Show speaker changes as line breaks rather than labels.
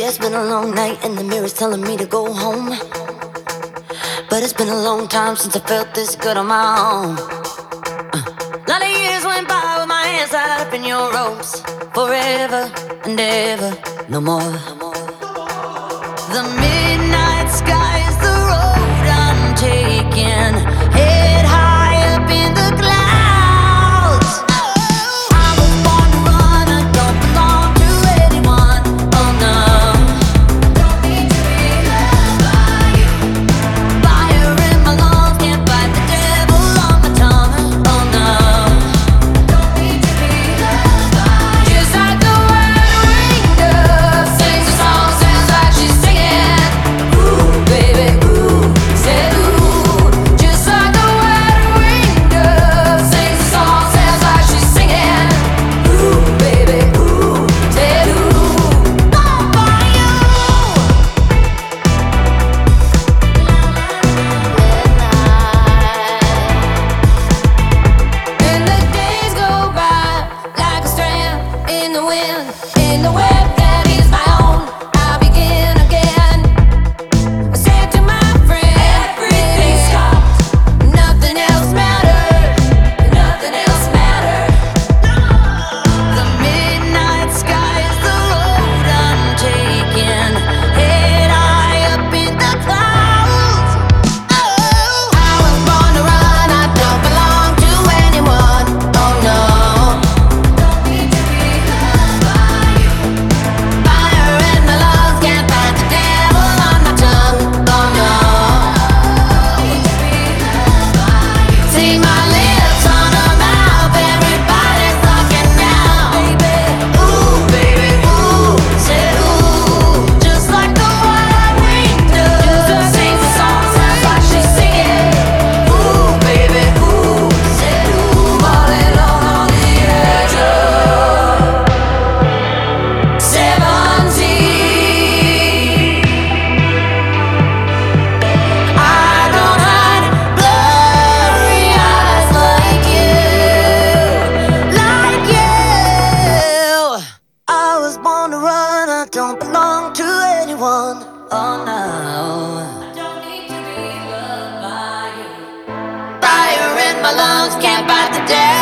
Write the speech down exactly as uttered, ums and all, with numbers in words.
it's been a long night and the mirror's telling me to go home. But it's been a long time since I felt this good on my own. Uh, lot of years went by with my hands tied up in your ropes. Forever and ever, no more. The midnight sky is the road I'm taking. Head high up in the clouds. I was born to run, I don't belong to anyone. Oh no. Don't need to be loved by you. Fire in my lungs, can't fight the devil on my tongue. Oh no. Don't need to be loved by you. Just like the word ringed up, sings a song, sounds like she's singing. Ooh, baby, ooh, said ooh. Just like the word ringed up, sings a song, sounds like she's singing. Ooh, baby, ooh, said ooh. All by you. And the days go by like a strand in the wind, in the web that is my own. I begin again. I said to my friend, everything stopped. Nothing else mattered. Nothing else mattered. The midnight sky is the road I'm taking. Head high up in the clouds. Oh, I was born to run. I don't belong to anyone. Oh no. Don't need to be loved by you. Fire in my lungs, can't fight the devil on my tongue. Oh no. Don't need to be loved by you. See my lips on a mouth, everybody's talking now. Baby, ooh, baby, ooh, said ooh. Just like the word ringed up, sings a song, sounds like she's singing. Ooh, baby, ooh, said ooh. Falling on the edge of seventeen. I don't hide blurry eyes like you, like you. I was born to run, I don't belong to anyone. Oh no. I don't need to be loved by you. Fire in my lungs, can't fight the devil.